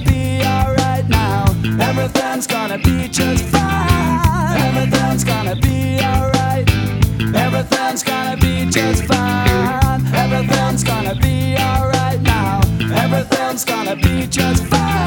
be alright now. Everything's gonna be just fine. Everything's gonna be alright. Everything's gonna be just fine. Everything's gonna be alright now. Everything's gonna be just fine.